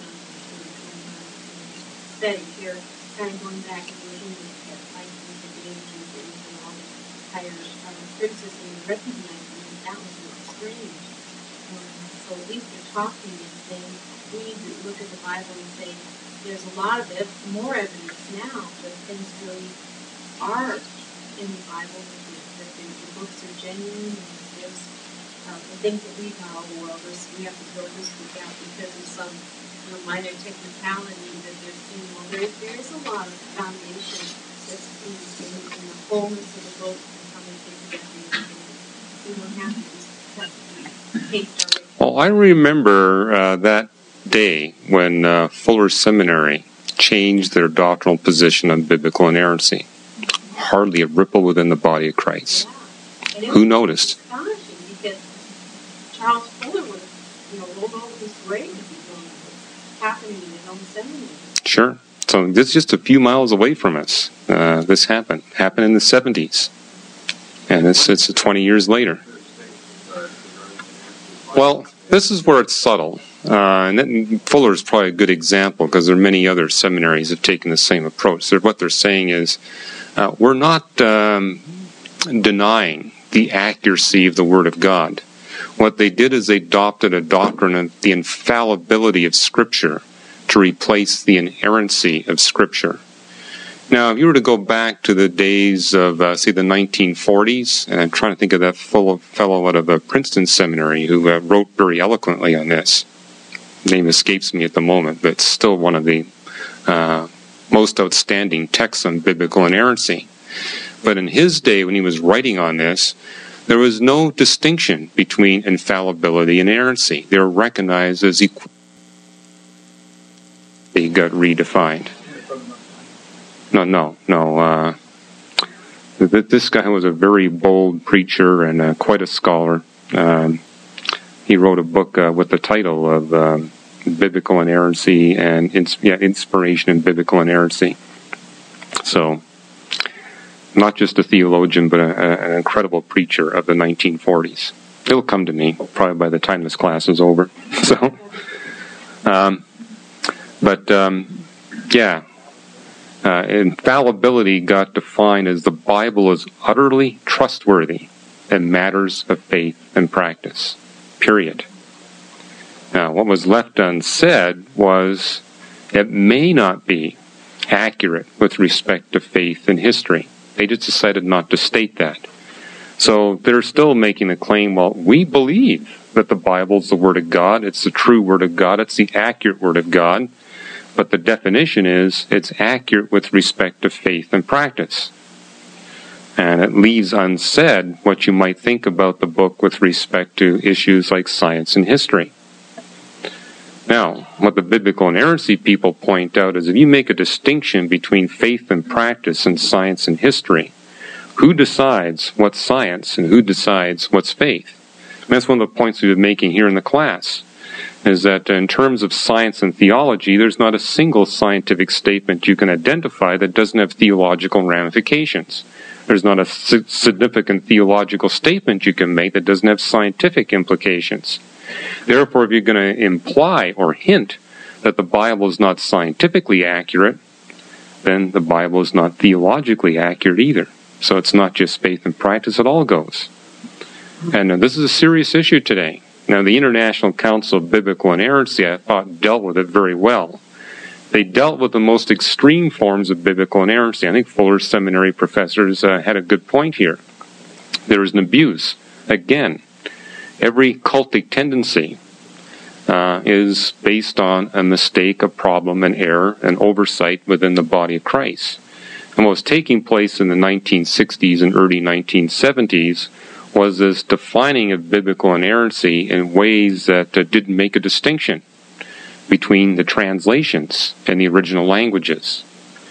Study here, kind of going back and looking at like the dangers and all the higher um, criticism and recognizing that that was an extreme. Um, so at least they're talking and saying we need to look at the Bible and say there's a lot of it, more evidence now that things really are in the Bible, that the, that the, the books are genuine, and there's uh, the things that we know, well, this, we have to throw this book out because of some you know, minor technicality that they're seeing. Well, there, there is a lot of foundation that's in, in, in the fullness of the book and coming together. We don't have to just have to take directly. Well, I remember uh, that day when uh, Fuller Seminary changed their doctrinal position on biblical inerrancy. Hardly a ripple within the body of Christ. Yeah. Who noticed? Astonishing because Charles Fuller would have, you know, rolled over his grave if he known what was happening in his own seminary. Sure. So this is just a few miles away from us. Uh, this happened. Happened in the seventies. And it's, it's twenty years later. Well, this is where it's subtle. Uh, and then Fuller is probably a good example because there are many other seminaries that have taken the same approach. So what they're saying is, uh, we're not um, denying the accuracy of the Word of God. What they did is they adopted a doctrine of the infallibility of Scripture to replace the inerrancy of Scripture. Now, if you were to go back to the days of, uh, say, the nineteen forties, and I'm trying to think of that fellow out of a Princeton seminary who uh, wrote very eloquently on this. Name escapes me at the moment, but it's still one of the uh, most outstanding texts on biblical inerrancy. But in his day, when he was writing on this, there was no distinction between infallibility and inerrancy. They were recognized as equal. They got redefined. No, no, no. Uh, this guy was a very bold preacher and uh, quite a scholar. Um, he wrote a book uh, with the title of um, Biblical Inerrancy and ins- yeah, Inspiration in Biblical Inerrancy. So, not just a theologian, but a, a, an incredible preacher of the nineteen forties. It'll come to me probably by the time this class is over. So, um, but um, yeah. Uh, infallibility got defined as the Bible is utterly trustworthy in matters of faith and practice. Period. Now, what was left unsaid was it may not be accurate with respect to faith and history. They just decided not to state that. So they're still making the claim, well, we believe that the Bible is the Word of God. It's the true Word of God. It's the accurate Word of God. But the definition is it's accurate with respect to faith and practice. And it leaves unsaid what you might think about the book with respect to issues like science and history. Now, what the biblical inerrancy people point out is if you make a distinction between faith and practice and science and history, who decides what's science and who decides what's faith? And that's one of the points we've been making here in the class. Is that in terms of science and theology, there's not a single scientific statement you can identify that doesn't have theological ramifications. There's not a significant theological statement you can make that doesn't have scientific implications. Therefore, if you're going to imply or hint that the Bible is not scientifically accurate, then the Bible is not theologically accurate either. So it's not just faith and practice, it all goes. And uh, this is a serious issue today. Now, the International Council of Biblical Inerrancy, I thought, dealt with it very well. They dealt with the most extreme forms of biblical inerrancy. I think Fuller Seminary professors uh, had a good point here. There is an abuse. Again, every cultic tendency uh, is based on a mistake, a problem, an error, an oversight within the body of Christ. And what was taking place in the nineteen sixties and early nineteen seventies was this defining of biblical inerrancy in ways that uh, didn't make a distinction between the translations and the original languages,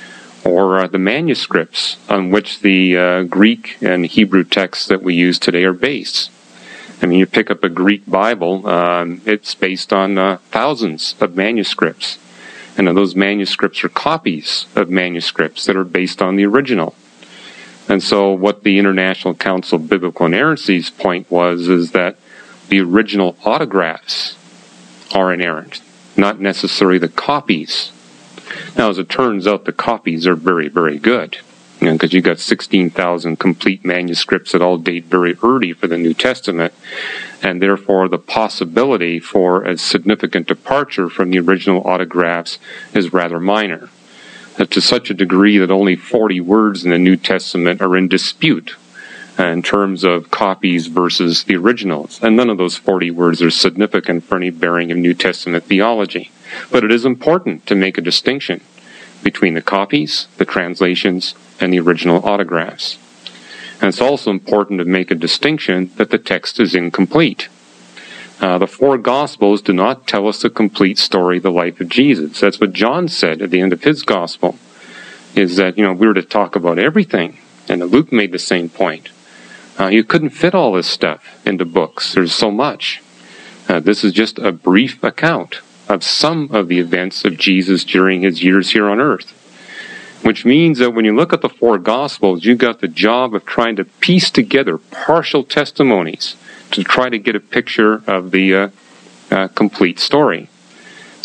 or uh, the manuscripts on which the uh, Greek and Hebrew texts that we use today are based. I mean, you pick up a Greek Bible, um, it's based on uh, thousands of manuscripts. And uh, those manuscripts are copies of manuscripts that are based on the original. And so what the International Council of Biblical Inerrancy's point was is that the original autographs are inerrant, not necessarily the copies. Now, as it turns out, the copies are very, very good, you know, because you've got sixteen thousand complete manuscripts that all date very early for the New Testament, and therefore the possibility for a significant departure from the original autographs is rather minor. To such a degree that only forty words in the New Testament are in dispute uh, in terms of copies versus the originals. And none of those forty words are significant for any bearing of New Testament theology. But it is important to make a distinction between the copies, the translations, and the original autographs. And it's also important to make a distinction that the text is incomplete. Uh, the four Gospels do not tell us the complete story of the life of Jesus. That's what John said at the end of his Gospel, is that, you know, we were to talk about everything. And Luke made the same point. Uh, you couldn't fit all this stuff into books. There's so much. Uh, this is just a brief account of some of the events of Jesus during his years here on earth. Which means that when you look at the four Gospels, you've got the job of trying to piece together partial testimonies to try to get a picture of the uh, uh, complete story. It's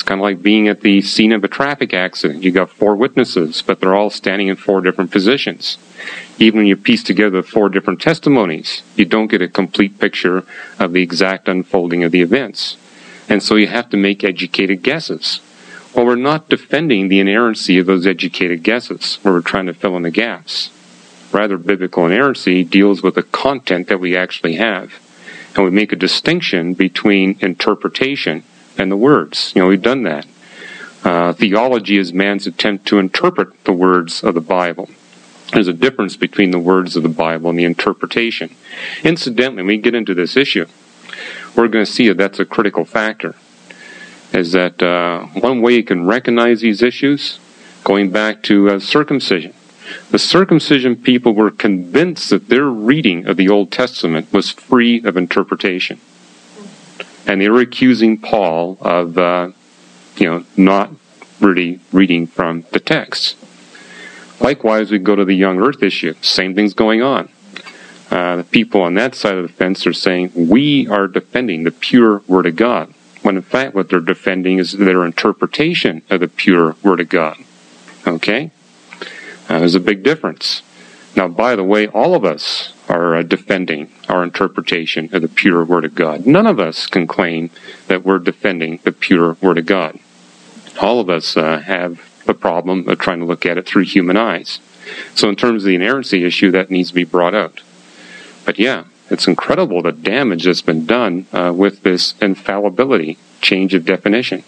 kind of like being at the scene of a traffic accident. You got four witnesses, but they're all standing in four different positions. Even when you piece together four different testimonies, you don't get a complete picture of the exact unfolding of the events. And so you have to make educated guesses. Well, we're not defending the inerrancy of those educated guesses, where we're trying to fill in the gaps. Rather, biblical inerrancy deals with the content that we actually have. And we make a distinction between interpretation and the words. You know, we've done that. Uh, theology is man's attempt to interpret the words of the Bible. There's a difference between the words of the Bible and the interpretation. Incidentally, when we get into this issue, we're going to see that that's a critical factor. Is that uh, one way you can recognize these issues, going back to uh, circumcision. The circumcision people were convinced that their reading of the Old Testament was free of interpretation. And they were accusing Paul of, uh, you know, not really reading from the text. Likewise, we go to the young earth issue. Same thing's going on. Uh, the people on that side of the fence are saying, we are defending the pure Word of God. When in fact what they're defending is their interpretation of the pure Word of God. Okay? Uh, there's a big difference. Now, by the way, all of us are uh, defending our interpretation of the pure Word of God. None of us can claim that we're defending the pure Word of God. All of us uh, have the problem of trying to look at it through human eyes. So in terms of the inerrancy issue, that needs to be brought out. But yeah, it's incredible the damage that's been done uh, with this infallibility change of definition.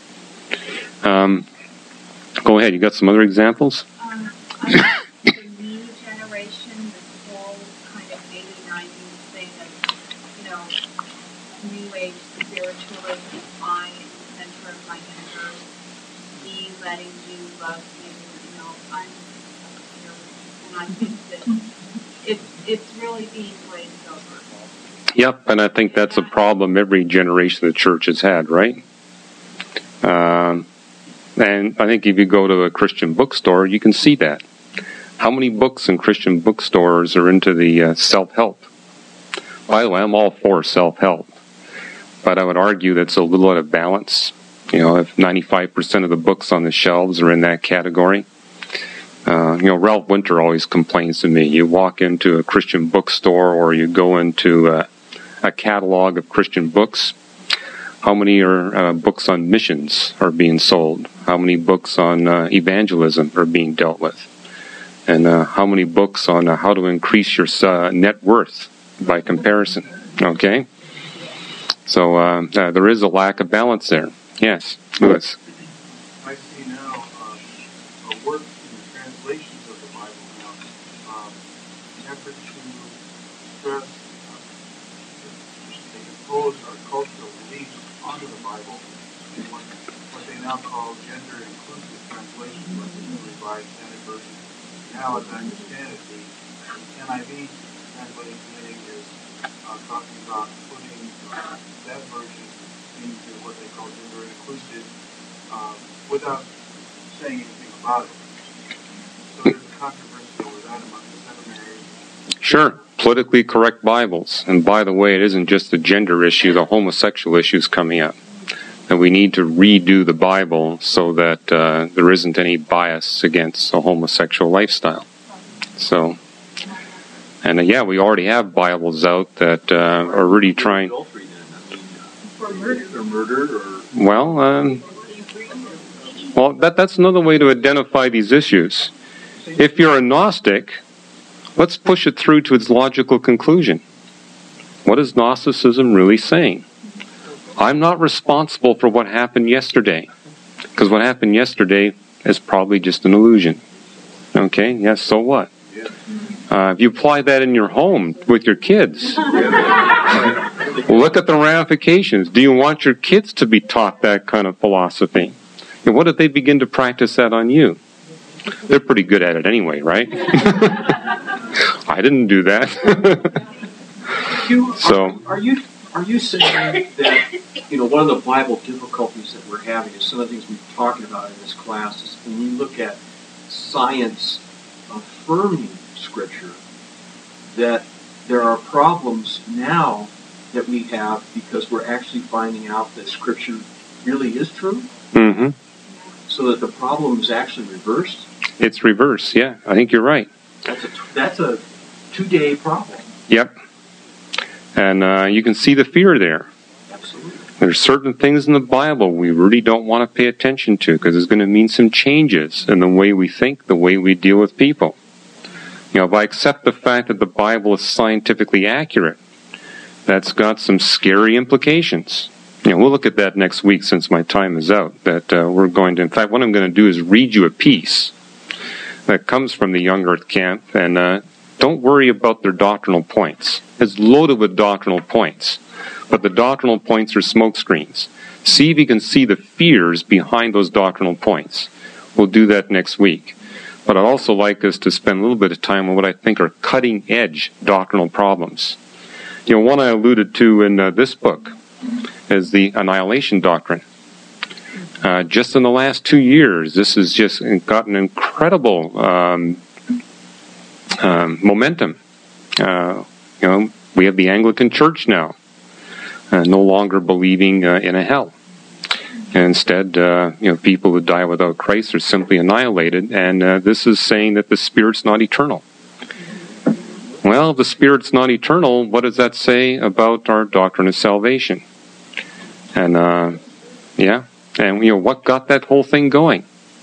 Um, go ahead, you got some other examples? Um, I think the new generation, this whole kind of eighties, nineties thing of, you know, New Age spiritualism, I am the center of my universe, me letting you love you, you know, I'm, you know, and I think that it's, it's really being glazed over. Yep, and I think that's a problem every generation of the church has had, right? Um, and I think if you go to a Christian bookstore, you can see that. How many books in Christian bookstores are into the uh, self-help? By the way, I'm all for self-help, but I would argue that's a little out of balance. You know, if ninety-five percent of the books on the shelves are in that category. Uh, you know, Ralph Winter always complains to me. You walk into a Christian bookstore or you go into uh, a catalog of Christian books. How many are uh, books on missions are being sold? How many books on uh, evangelism are being dealt with? And uh, how many books on uh, how to increase your uh, net worth by comparison? Okay? So uh, uh, there is a lack of balance there. Yes, Louis. I see now uh, a work in the translations of the Bible now, um, an effort to stress, uh, they impose our cultural beliefs onto the Bible in what, what they now call gender-inclusive translations, like the New Revised Standard Version. Now, as I understand it, the N I V translating committee is uh, talking about putting uh, that version into what they call gender-inclusive uh, without saying anything about it. So there's a controversy over that among the seminaries. Sure, politically correct Bibles. And by the way, it isn't just the gender issue, the homosexual issue is coming up. And we need to redo the Bible so that uh, there isn't any bias against a homosexual lifestyle. So, and uh, yeah, we already have Bibles out that uh, are really trying... For murder. Or murder, or... Well, um, well, that that's another way to identify these issues. If you're a Gnostic, let's push it through to its logical conclusion. What is Gnosticism really saying? I'm not responsible for what happened yesterday, because what happened yesterday is probably just an illusion. Okay, yes, so what? Uh, if you apply that in your home with your kids, look at the ramifications. Do you want your kids to be taught that kind of philosophy? And what if they begin to practice that on you? They're pretty good at it anyway, right? I didn't do that. You, So, are, are you are you saying that, you know, one of the Bible difficulties that we're having is some of the things we've been talking about in this class is when we look at science affirming Scripture, that there are problems now that we have because we're actually finding out that Scripture really is true? Mm-hmm. So that the problem is actually reversed? It's reversed, yeah. I think you're right. That's a, that's a two-day problem. Yep. And uh, you can see the fear there. Absolutely. There's certain things in the Bible we really don't want to pay attention to because it's going to mean some changes in the way we think, the way we deal with people. You know, if I accept the fact that the Bible is scientifically accurate, that's got some scary implications. You know, we'll look at that next week since my time is out. That uh, we're going to, in fact, what I'm going to do is read you a piece that comes from the Young Earth camp, and uh, don't worry about their doctrinal points. It's loaded with doctrinal points, but the doctrinal points are smoke screens. See if you can see the fears behind those doctrinal points. We'll do that next week. But I'd also like us to spend a little bit of time on what I think are cutting-edge doctrinal problems. You know, one I alluded to in uh, this book is the annihilation doctrine. Uh, just in the last two years, this has just gotten incredible um, um, momentum. Uh, you know, we have the Anglican Church now, uh, no longer believing uh, in a hell. And instead, uh, you know, people who die without Christ are simply annihilated, and uh, this is saying that the Spirit's not eternal. Well, if the Spirit's not eternal, what does that say about our doctrine of salvation? And, uh, yeah, and, you know, what got that whole thing going?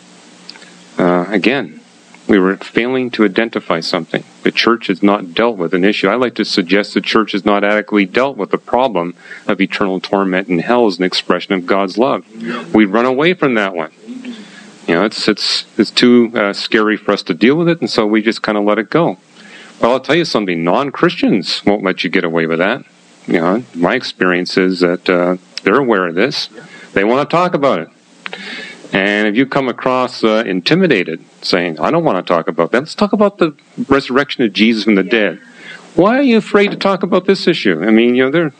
Uh, again, we were failing to identify something. The church has not dealt with an issue. I like to suggest the church has not adequately dealt with the problem of eternal torment in hell as an expression of God's love. We run away from that one. You know, it's it's it's too uh, scary for us to deal with it, and so we just kind of let it go. Well, I'll tell you something. Non-Christians won't let you get away with that. You know, my experience is that uh, they're aware of this. They want to talk about it. And if you come across uh, intimidated, saying, I don't want to talk about that, let's talk about the resurrection of Jesus from the dead. Why are you afraid to talk about this issue? I mean, you know, they're,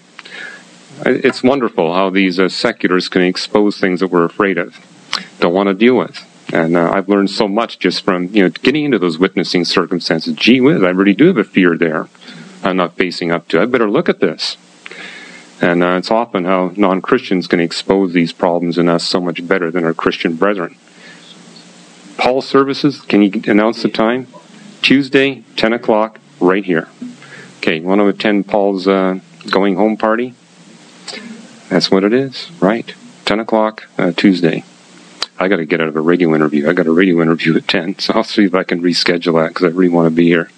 it's wonderful how these uh, seculars can expose things that we're afraid of, don't want to deal with. And uh, I've learned so much just from, you know, getting into those witnessing circumstances. Gee whiz, I really do have a fear there I'm not facing up to. I better look at this. And uh, it's often how non-Christians can expose these problems in us so much better than our Christian brethren. Paul's services, can you announce the time? Tuesday, ten o'clock, right here. Okay, want to attend Paul's uh, going home party? That's what it is, right? ten o'clock, uh, Tuesday. I got to get out of a radio interview. I got a radio interview at ten, so I'll see if I can reschedule that because I really want to be here.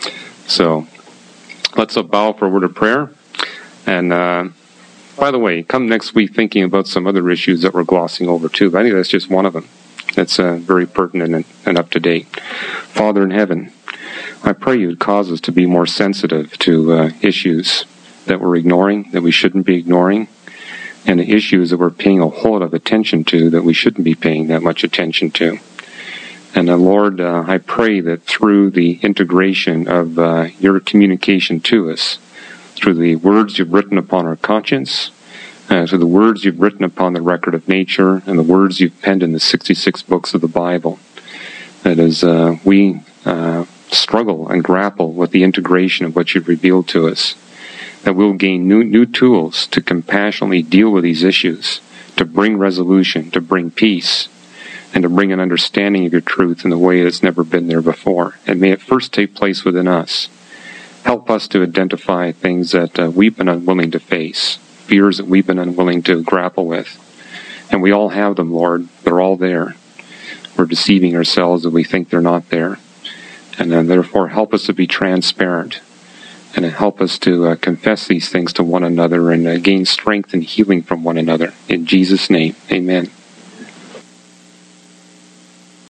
So, let's uh, bow for a word of prayer. And, uh, by the way, come next week thinking about some other issues that we're glossing over too. But I think that's just one of them. That's uh, very pertinent and, and up to date. Father in heaven, I pray you would cause us to be more sensitive to uh, issues that we're ignoring, that we shouldn't be ignoring, and the issues that we're paying a whole lot of attention to that we shouldn't be paying that much attention to. And uh, Lord, uh, I pray that through the integration of uh, your communication to us, through the words you've written upon our conscience, uh, through the words you've written upon the record of nature, and the words you've penned in the sixty-six books of the Bible, that as uh, we uh, struggle and grapple with the integration of what you've revealed to us, that we'll gain new, new tools to compassionately deal with these issues, to bring resolution, to bring peace, and to bring an understanding of your truth in a way that's never been there before. And may it first take place within us. Help us to identify things that uh, we've been unwilling to face, fears that we've been unwilling to grapple with. And we all have them, Lord. They're all there. We're deceiving ourselves if we think they're not there. And then, therefore, help us to be transparent and help us to uh, confess these things to one another and uh, gain strength and healing from one another. In Jesus' name, amen.